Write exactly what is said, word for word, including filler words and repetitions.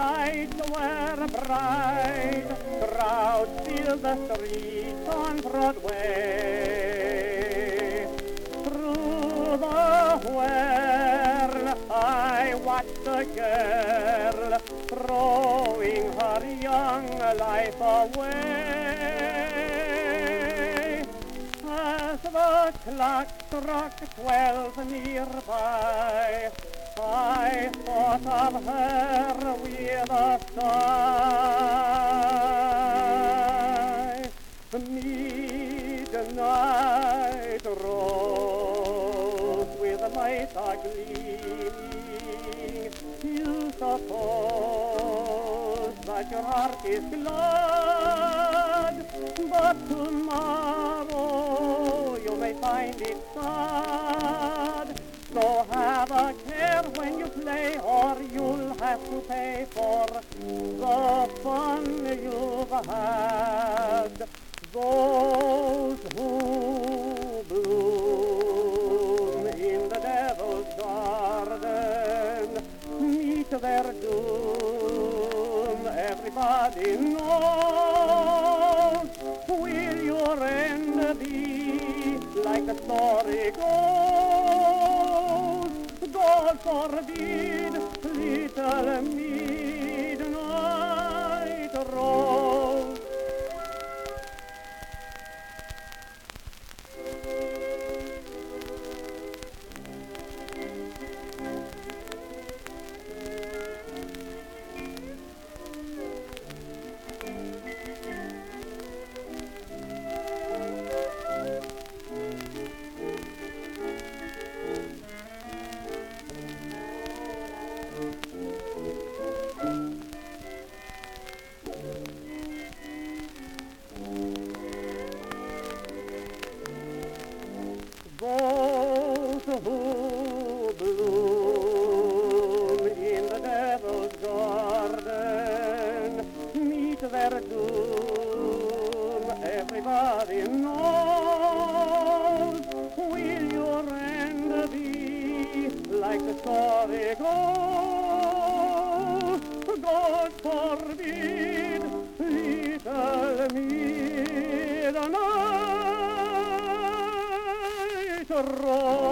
lights were bright, crowds filled the streets on Broadway. Through the whirl I watched a girl throwing her young life away. As the clock struck twelve nearby, I thought of her with a sigh. Midnight rose with lights are gleaming. You suppose that your heart is glad, but tomorrow you may find it sad. So have a care when you play, or you'll have to pay for the fun you've had. Those who bloom in the devil's garden meet their doom, everybody knows. Will your end be like the story goes? God forbid, little midnight rose. Those who bloom in the devil's garden meet their doom, everybody knows. Will your end be like the story goes? God forbid, little midnight rose.